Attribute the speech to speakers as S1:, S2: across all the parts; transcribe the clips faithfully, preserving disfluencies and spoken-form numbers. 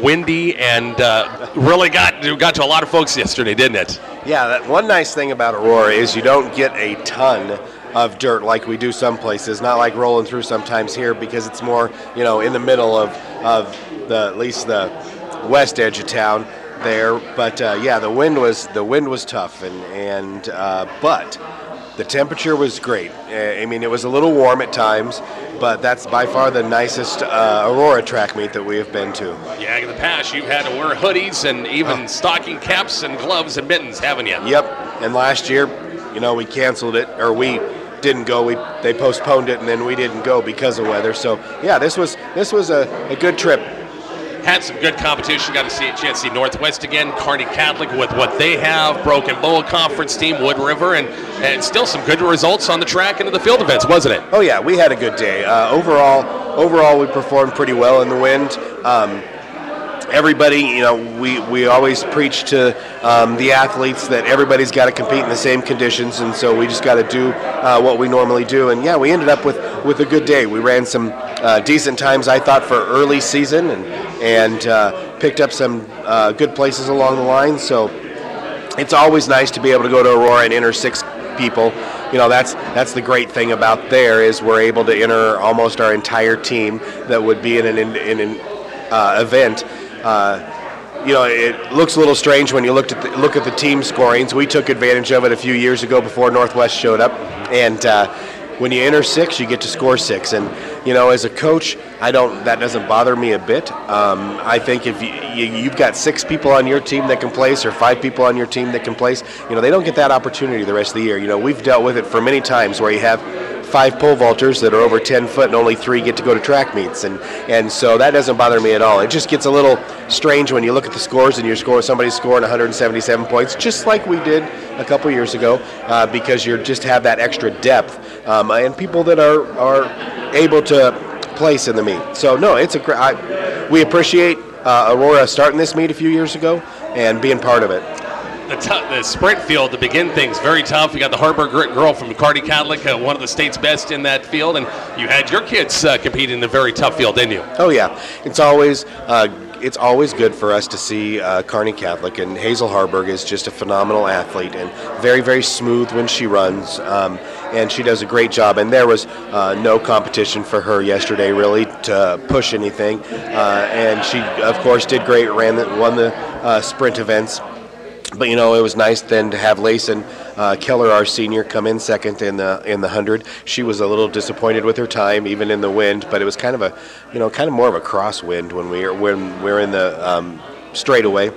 S1: windy, and uh, really got got to a lot of folks yesterday, didn't it?
S2: Yeah, that one nice thing about Aurora is you don't get a ton of dirt like we do some places, not like rolling through sometimes here, because it's more, you know, in the middle of, of the at least the west edge of town there. But uh, yeah, the wind was the wind was tough, and and uh, but the temperature was great. I mean, it was a little warm at times, but that's by far the nicest uh, Aurora track meet that we have been to.
S1: Yeah, in the past you've had to wear hoodies and even oh. stocking caps and gloves and mittens, haven't you?
S2: Yep. And last year, you know, we canceled it, or we didn't go. We they postponed it, and then we didn't go because of weather. So yeah, this was this was a, a good trip.
S1: Had some good competition. Got to see a chance to see Northwest again, Kearney Catholic with what they have, Broken Bow Conference team, Wood River, and, and still some good results on the track and in the field events, wasn't it?
S2: Oh yeah, we had a good day. Uh, overall, overall we performed pretty well in the wind. Um, everybody, you know, we, we always preach to um, the athletes that everybody's got to compete in the same conditions, and so we just got to do uh, what we normally do. And yeah, we ended up with, with a good day. We ran some uh, decent times, I thought, for early season, and and uh, picked up some uh, good places along the line. So it's always nice to be able to go to Aurora and enter six people. You know, that's that's the great thing about there is we're able to enter almost our entire team that would be in an in an uh, event. Uh, you know, it looks a little strange when you looked at the, look at the team scorings. We took advantage of it a few years ago before Northwest showed up, and uh, when you enter six, you get to score six. And you know, as a coach, I don't. That doesn't bother me a bit. Um, I think if you, you, you've got six people on your team that can place, or five people on your team that can place, you know, they don't get that opportunity the rest of the year. You know, we've dealt with it for many times where you have five pole vaulters that are over ten foot and only three get to go to track meets, and and so that doesn't bother me at all. It just gets a little strange when you look at the scores and you score somebody's scoring one hundred seventy-seven points, just like we did a couple years ago, uh, because you just have that extra depth um, and people that are are able to place in the meet. So no, it's a great. I, we appreciate uh, Aurora starting this meet a few years ago and being part of it.
S1: The, t- the sprint field to begin things, very tough. You got the Harbor girl from Kearney Catholic, uh, one of the state's best in that field, and you had your kids uh, competing in a very tough field, didn't you?
S2: Oh yeah, it's always uh, it's always good for us to see uh, Kearney Catholic, and Hazel Harburg is just a phenomenal athlete and very very smooth when she runs, um, and she does a great job. And there was uh, no competition for her yesterday really to push anything, uh, and she of course did great, ran the, won the uh, sprint events. But you know, it was nice then to have Layson uh, Keller, our senior, come in second in the in the hundred. She was a little disappointed with her time, even in the wind, but it was kind of a, you know, kind of more of a crosswind when we were when we're in the um, straightaway.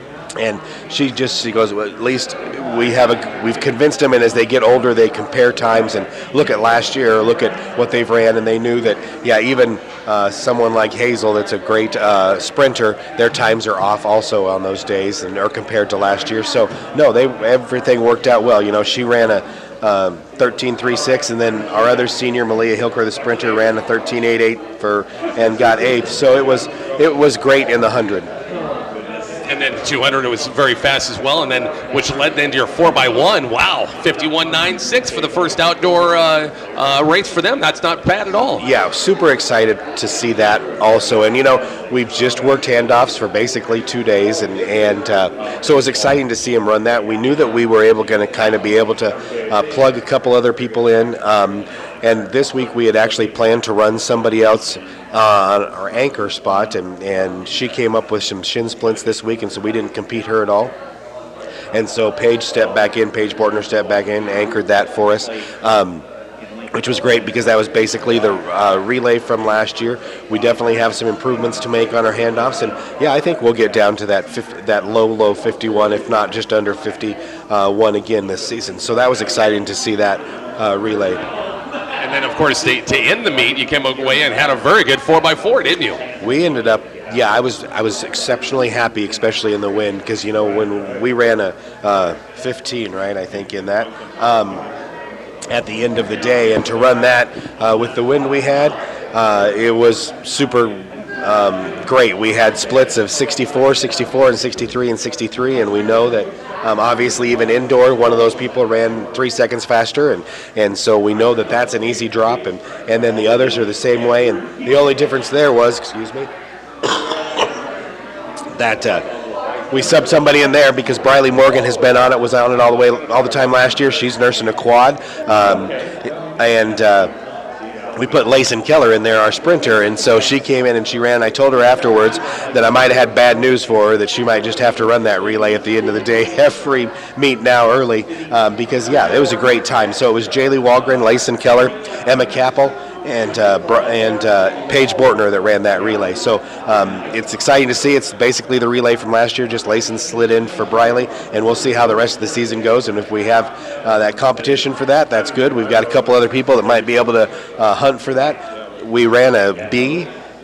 S2: And she just she goes, well, at least we have a we've convinced them, and as they get older, they compare times and look at last year, or look at what they've ran, and they knew that yeah, even uh, someone like Hazel, that's a great uh, sprinter, their times are off also on those days, and are compared to last year. So no, they everything worked out well. You know, she ran a um, thirteen three six, and then our other senior, Malia Hilker, the sprinter, ran a thirteen eight eight for and got eighth. So it was it was great in the hundred.
S1: And then two hundred, it was very fast as well, and then which led then to your four by one. Wow, fifty-one nine six for the first outdoor uh, uh, race for them. That's not bad at all.
S2: Yeah, super excited to see that also. And, you know, we've just worked handoffs for basically two days, and, and uh, so it was exciting to see him run that. We knew that we were able going to kind of be able to uh, plug a couple other people in. Um, and this week we had actually planned to run somebody else uh, on our anchor spot, and, and she came up with some shin splints this week, and so we didn't compete her at all. And so Paige stepped back in, Paige Bortner stepped back in, anchored that for us, um, which was great because that was basically the uh, relay from last year. We definitely have some improvements to make on our handoffs, and yeah, I think we'll get down to that fifty, that low, low fifty-one, if not just under fifty-one again this season. So that was exciting to see that uh, relay.
S1: And then, of course, to, to end the meet, you came away and had a very good four by four, didn't you?
S2: We ended up, yeah, I was I was exceptionally happy, especially in the wind, because, you know, when we ran a uh, fifteen, right, I think, in that, um, at the end of the day, and to run that uh, with the wind we had, uh, it was super um, great. We had splits of sixty-four, sixty-four, and sixty-three, and sixty-three, and we know that Um, obviously, even indoor, one of those people ran three seconds faster, and, and so we know that that's an easy drop, and, and then the others are the same way, and the only difference there was, excuse me, that uh, we subbed somebody in there because Briley Morgan has been on it, was on it all the way, all the time last year. She's nursing a quad, um, and uh, we put Layson Keller in there, our sprinter, and so she came in and she ran. I told her afterwards that I might have had bad news for her, that she might just have to run that relay at the end of the day, every meet now early, um, because, yeah, it was a great time. So it was Jaylee Walgren, Layson Keller, Emma Capel, and uh, and uh, Paige Bortner that ran that relay. So um, it's exciting to see. It's basically the relay from last year, just Layson slid in for Briley, and we'll see how the rest of the season goes. And if we have uh, that competition for that, that's good. We've got a couple other people that might be able to uh, hunt for that. We ran a B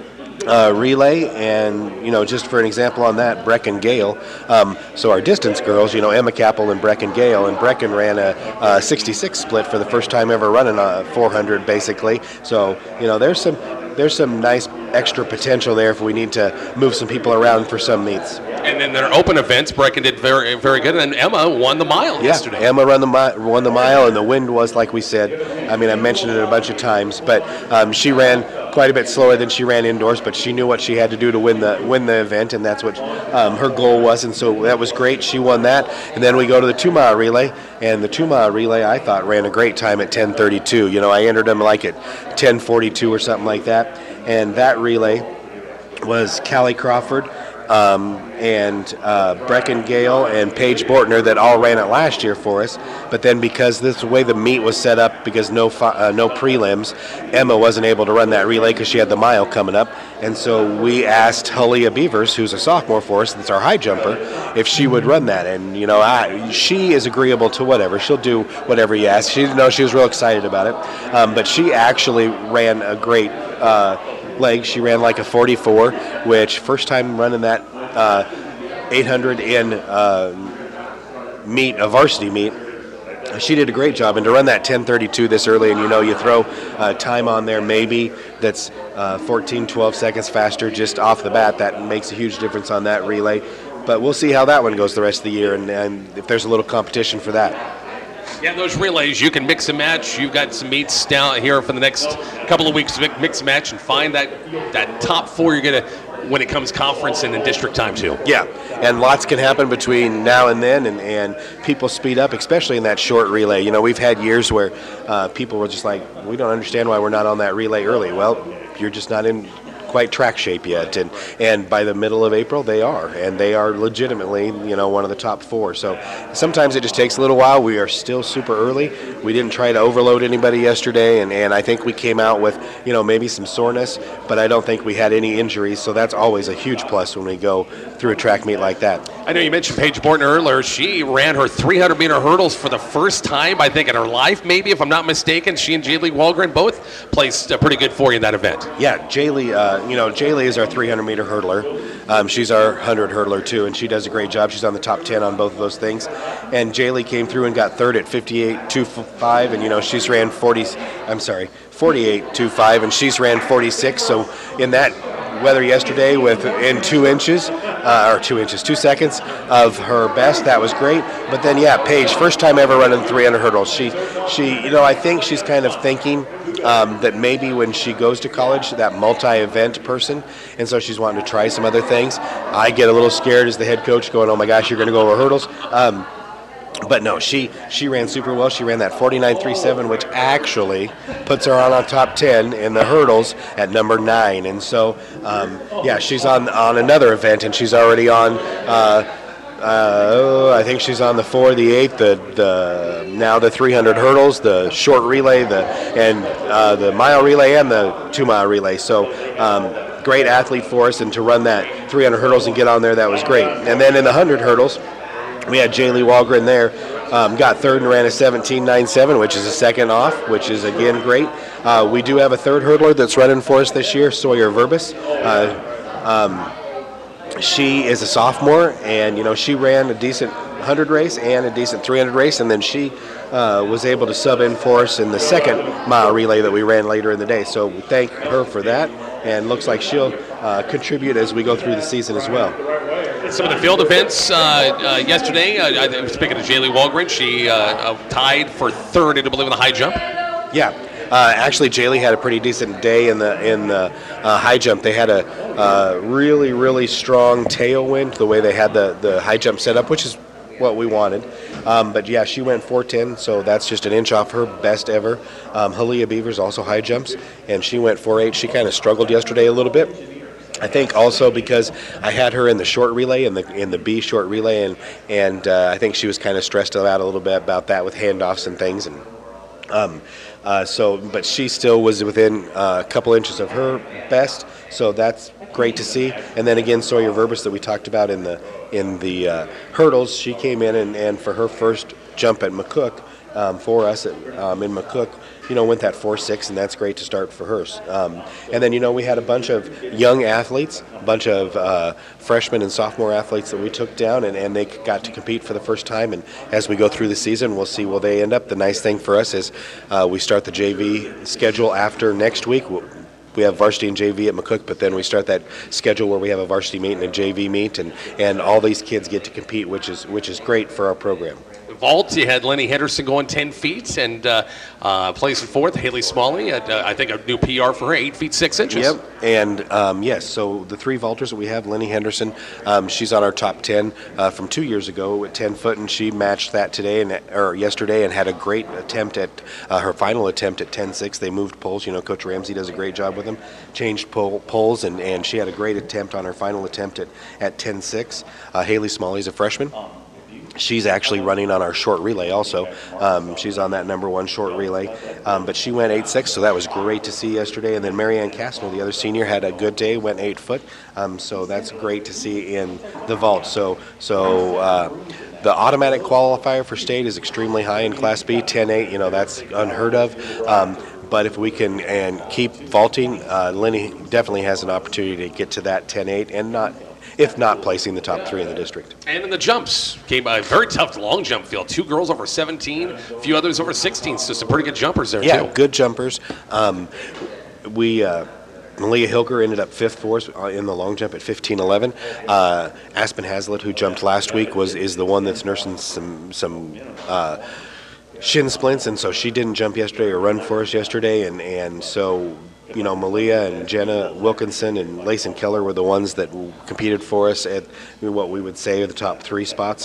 S2: Uh, relay, and you know, just for an example on that, Brecken Gale. Um, so our distance girls, you know, Emma Capel and Brecken Gale, and Brecken ran a, a sixty-six split for the first time ever running a four hundred, basically. So you know, there's some there's some nice extra potential there if we need to move some people around for some meets.
S1: And then their open events, Brecken did very very good, and Emma won the mile
S2: yeah,
S1: yesterday.
S2: Emma run the mi- won the mile, and the wind was, like we said, I mean, I mentioned it a bunch of times, but um, she ran quite a bit slower than she ran indoors, but she knew what she had to do to win the win the event, and that's what um, her goal was, and so that was great. She won that, and then we go to the two-mile relay, and the two-mile relay, I thought, ran a great time at ten thirty-two. You know, I entered them like at ten forty-two or something like that, and that relay was Callie Crawford, Um, and uh, Brecken Gale and Paige Bortner that all ran it last year for us. But then because this is the way the meet was set up, because no fi- uh, no prelims, Emma wasn't able to run that relay because she had the mile coming up. And so we asked Halia Beavers, who's a sophomore for us, that's our high jumper, if she would run that. And, you know, I, she is agreeable to whatever. She'll do whatever you ask. She, you know, she was real excited about it. Um, but she actually ran a great uh, leg. She ran like a forty-four, which first time running that uh, eight hundred in uh, meet, a varsity meet. She did a great job, and to run that ten thirty-two this early, and you know, you throw uh, time on there maybe that's uh, fourteen, twelve seconds faster just off the bat, that makes a huge difference on that relay. But we'll see how that one goes the rest of the year, and, and if there's a little competition for that.
S1: Yeah, those relays, you can mix and match. You've got some meets down here for the next couple of weeks to mix and match and find that, that top four you're going to, when it comes conference and in district time too.
S2: Yeah, and lots can happen between now and then, and, and people speed up, especially in that short relay. You know, we've had years where uh, people were just like, we don't understand why we're not on that relay early. Well, you're just not in quite track shape yet, and and by the middle of April they are, and they are legitimately, you know, one of the top four. So sometimes it just takes a little while. We are still super early. We didn't try to overload anybody yesterday, and, and I think we came out with, you know, maybe some soreness, but I don't think we had any injuries, so that's always a huge plus when we go through a track meet like that.
S1: I know you mentioned Paige Bortner earlier. She ran her three hundred meter hurdles for the first time, I think, in her life, maybe, if I'm not mistaken. She and Jaylee Walgren both placed uh, pretty good for you in that event.
S2: Yeah, Jaylee, uh, you know, Jaylee is our three hundred meter hurdler. Um, she's our one hundred hurdler too, and she does a great job. She's on the top ten on both of those things. And Jaylee came through and got third at fifty-eight two five, and you know, she's ran forty. I'm sorry, forty-eight two five, and she's ran forty-six. So in that weather yesterday, with in two inches uh, or two inches, two seconds of her best, that was great. But then yeah, Paige, first time ever running three hundred hurdles. She, she, you know, I think she's kind of thinking Um, that maybe when she goes to college, that multi-event person, and so she's wanting to try some other things. I get a little scared as the head coach going, oh my gosh, you're going to go over hurdles. Um, but no, she she ran super well. She ran that forty-nine three seven, which actually puts her on on top ten in the hurdles at number nine. And so, um, yeah, she's on, on another event, and she's already on uh, Uh, I think she's on the four, the eight, the the now the three hundred hurdles, the short relay, the and uh, the mile relay and the two mile relay. So um, great athlete for us, and to run that three hundred hurdles and get on there, that was great. And then in the one hundred hurdles, we had Jaylee Walgren there, um, got third and ran a seventeen nine seven, which is a second off, which is again great. Uh, we do have a third hurdler that's running for us this year, Sawyer Verbis. Uh, um, She is a sophomore, and you know, she ran a decent one hundred race and a decent three hundred race, and then she uh, was able to sub in for us in the second mile relay that we ran later in the day. So we thank her for that, and looks like she'll uh, contribute as we go through the season as well.
S1: Some of the field events uh, uh, yesterday, uh, I, speaking of Jaylee Walgren, she uh, uh, tied for third, I believe, in the high jump.
S2: Yeah. Uh, actually, Jaylee had a pretty decent day in the in the uh, high jump. They had a uh, really really strong tailwind the way they had the the high jump set up, which is what we wanted. Um, but yeah, she went four ten, so that's just an inch off her best ever. Um, Halia Beavers also high jumps, and she went four eight. She kind of struggled yesterday a little bit. I think also because I had her in the short relay, in the in the B short relay, and and uh, I think she was kind of stressed out a little bit about that with handoffs and things, and um, uh, so but she still was within uh, a couple inches of her best, so that's great to see. And then again, Sawyer Verbis that we talked about in the in the uh, hurdles, she came in and, and for her first jump at McCook um, for us at, um, in McCook, you know, went that four six, and that's great to start for hers. Um, and then, you know, we had a bunch of young athletes, a bunch of uh, freshmen and sophomore athletes that we took down, and, and they got to compete for the first time. And as we go through the season, we'll see where they end up. The nice thing for us is uh, we start the J V schedule after next week. We'll, We have varsity and J V at McCook, but then we start that schedule where we have a varsity meet and a J V meet, and, and all these kids get to compete, which is which is great for our program.
S1: Vault, you had Lenny Henderson going ten feet and uh, uh, placing fourth. Haley Smalley, had, uh, I think a new P R for her, eight feet six inches.
S2: Yep, and um, yes, so the three vaulters that we have, Lenny Henderson, um, she's on our top ten uh, from two years ago at ten foot, and she matched that today and or yesterday and had a great attempt at uh, her final attempt at ten six. They moved poles. You know, Coach Ramsey does a great job with them. Changed pole, poles, and, and she had a great attempt on her final attempt at, at ten six. Uh, Haley Smalley's a freshman. She's actually running on our short relay also. Um, she's on that number one short relay. Um, but she went eight six, so that was great to see yesterday. And then Marianne Castro, the other senior, had a good day, went eight foot. Um, so that's great to see in the vault. So, so uh, the automatic qualifier for state is extremely high in Class B, ten eight. You know, that's unheard of. Um, But if we can and keep vaulting, uh, Lenny definitely has an opportunity to get to that ten eight and not, if not placing the top three in the district.
S1: And in the jumps, came a very tough long jump field. Two girls over seventeen, a few others over sixteen, so some pretty good jumpers there,
S2: yeah,
S1: too.
S2: Yeah, good jumpers. Um, we... Uh, Malia Hilger ended up fifth for us in the long jump at fifteen eleven. Uh, Aspen Hazlitt, who jumped last week, was is the one that's nursing some some uh, shin splints, and so she didn't jump yesterday or run for us yesterday, and, and so you know Malia and Jenna Wilkinson and Layson Keller were the ones that competed for us at what we would say are the top three spots.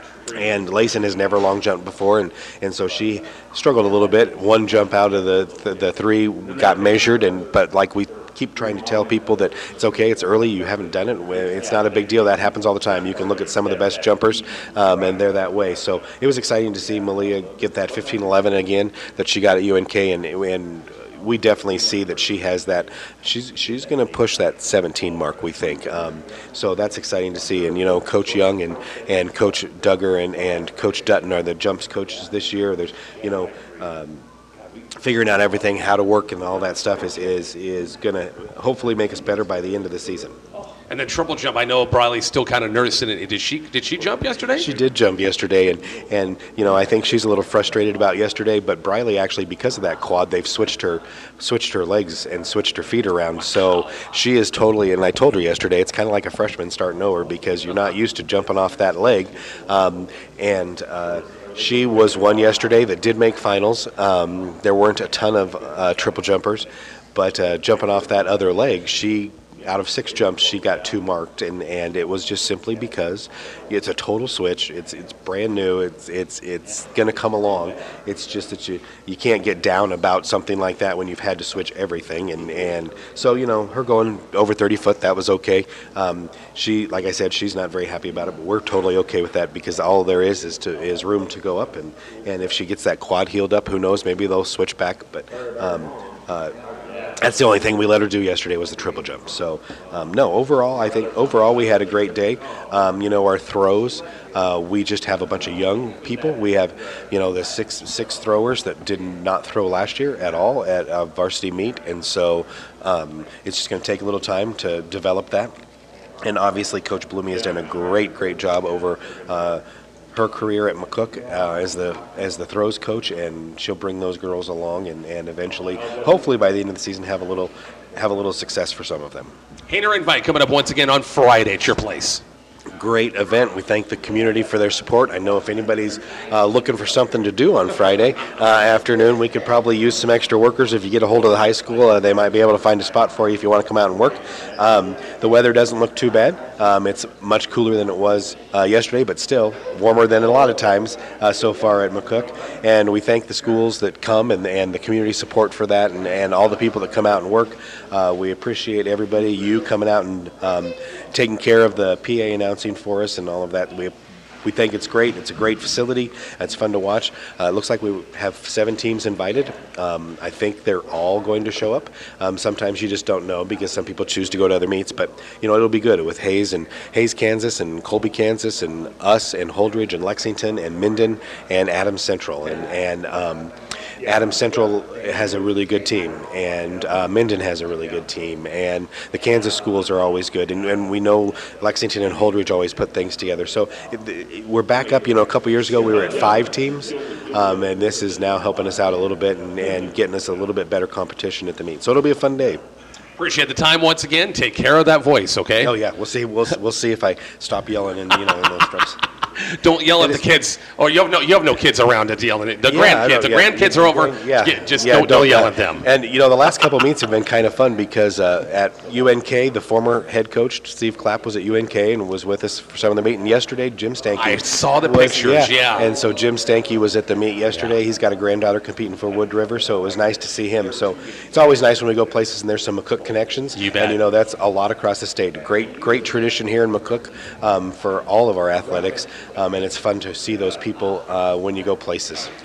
S2: And Layson has never long jumped before, and, and so she struggled a little bit. One jump out of the the, the three got measured, and but like we keep trying to tell people that it's okay, it's early, you haven't done it, it's not a big deal, that happens all the time. You can look at some of the best jumpers, um, and they're that way. So it was exciting to see Malia get that fifteen eleven again that she got at U N K, and, and we definitely see that she has that, she's she's going to push that seventeen mark, we think. Um, so that's exciting to see. And, you know, Coach Young and, and Coach Duggar and, and Coach Dutton are the jumps coaches this year. There's, you know, um, figuring out everything, how to work and all that stuff is is, is going to hopefully make us better by the end of the season.
S1: And then triple jump, I know Briley's still kind of nursing it. Did she did she jump yesterday?
S2: She did jump yesterday, and, and you know I think she's a little frustrated about yesterday. But Briley actually, because of that quad, they've switched her switched her legs and switched her feet around. So she is totally. And I told her yesterday, it's kind of like a freshman starting over because you're not used to jumping off that leg, um, and. Uh, She was one yesterday that did make finals. Um, there weren't a ton of uh, triple jumpers, but uh, jumping off that other leg, she, out of six jumps, she got two marked, and, and it was just simply because it's a total switch. It's it's brand new. It's it's it's going to come along. It's just that you you can't get down about something like that when you've had to switch everything, and and so you know her going over thirty foot, that was okay. Um, she, like I said, she's not very happy about it, but we're totally okay with that because all there is is to is room to go up, and and if she gets that quad healed up, who knows? Maybe they'll switch back, but. Um, uh, That's the only thing we let her do yesterday was the triple jump. So, um, no, overall, I think overall we had a great day. Um, you know, our throws, uh, we just have a bunch of young people. We have, you know, the six six throwers that did not throw last year at all at a varsity meet. And so um, it's just going to take a little time to develop that. And obviously Coach Blumey has done a great, great job over uh, her career at McCook uh, as the as the throws coach, and she'll bring those girls along, and, and eventually, hopefully by the end of the season, have a little have a little success for some of them.
S1: Hainer Invite coming up once again on Friday at your place.
S2: great event. We thank the community for their support. I know if anybody's uh, looking for something to do on Friday uh, afternoon, we could probably use some extra workers. If you get a hold of the high school, uh, they might be able to find a spot for you if you want to come out and work. Um, the weather doesn't look too bad. Um, it's much cooler than it was uh, yesterday, but still warmer than a lot of times uh, so far at McCook. And we thank the schools that come and, and the community support for that, and, and all the people that come out and work. Uh, we appreciate everybody, you coming out and um, taking care of the P A announcing for us and all of that. We we think it's great. It's a great facility. It's fun to watch. Uh, it looks like we have seven teams invited. Um, I think they're all going to show up. Um, sometimes you just don't know because some people choose to go to other meets, but you know it'll be good with Hayes and Hayes, Kansas, and Colby, Kansas, and us, and Holdridge, and Lexington, and Minden, and Adams Central, and and. Um, Adams Central has a really good team, and uh, Minden has a really good team, and the Kansas schools are always good, and, and we know Lexington and Holdridge always put things together. So it, it, we're back up. You know, a couple years ago we were at five teams, um, and this is now helping us out a little bit and, and getting us a little bit better competition at the meet. So it'll be a fun day.
S1: Appreciate the time once again. Take care of that voice, okay?
S2: Oh yeah, we'll see. We'll we'll see if I stop yelling and you know in those drums.
S1: Don't yell at the kids. Or you have no you have no kids around to yell at the
S2: Yeah,
S1: grandkids. The
S2: yeah.
S1: grandkids are over.
S2: Yeah.
S1: Get- Just
S2: Yeah,
S1: don't, don't yell
S2: uh,
S1: at them.
S2: And you know, the last couple meets have been kind of fun because uh, at U N K, the former head coach Steve Clapp was at U N K and was with us for some of the meet. And yesterday, Jim Stanky.
S1: I saw the
S2: was-
S1: pictures, yeah.
S2: And so Jim Stanky was at the meet yesterday. He's got a granddaughter competing for Wood River, so it was nice to see him. So it's always nice when we go places and there's some McCook connections.
S1: You bet.
S2: And you know, that's a lot across the state. Great, great tradition here in McCook um, for all of our athletics, um, and it's fun to see those people uh, when you go places.